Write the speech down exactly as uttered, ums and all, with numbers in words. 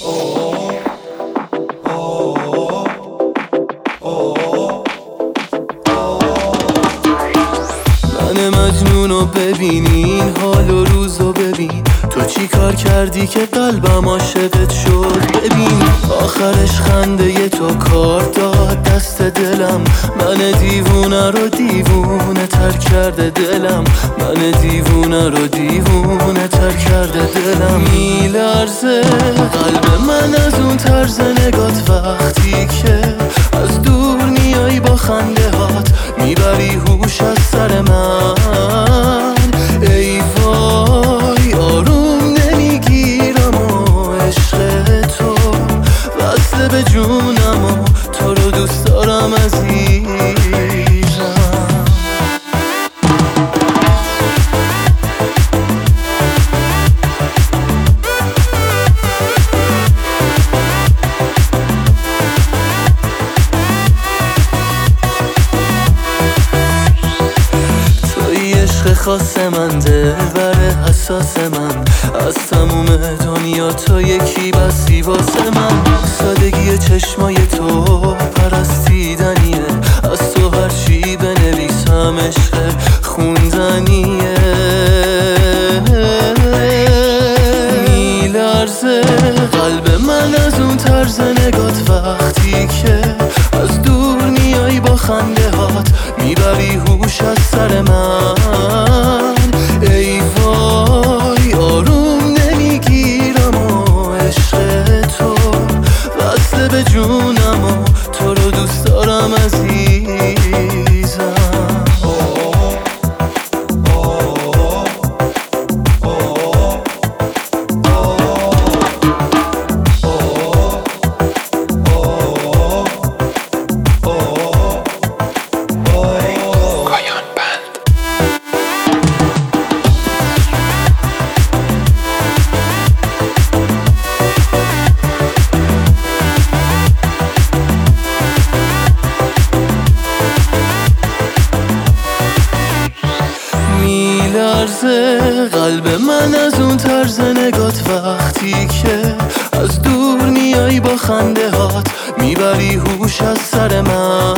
من مجنونو ببین، این حال و روزو ببین، تو چی کار کردی که قلبم عاشقت شد؟ ببین آخرش خنده ی تو کار داد دست دلم، من دیوونه رو دیوونه تر کرده دلم، من دیوونه رو دیوونه تر کرده دلم. میلرزه قلب من از اون طرز نگات، وقتی که از دور میای با خنده هات، میبری هوش از سر من. ای وای آروم نمیگیرم و عشق تو وصله به جونم و تو رو دوست دارم عزیزم. عشق خاص من، دلبر حساس من، از تموم دنیا تو یکی بسی واسه من. سادگی چشمای تو پرستیدنیه، از تو هرچی بنویسم عشق خوندنیه. میلرزه قلب من از اون طرز نگات، وقتی که از دور میای با خنده هات، میبری هوش از سر من. ای وای آروم نمیگیرم و عشق تو وصله به جونم و تو رو دوست دارم عزیزم. میلرزه قلب من از اون طرز نگات، وقتی که از دور میای با خنده هات، میبری هوش از سر من.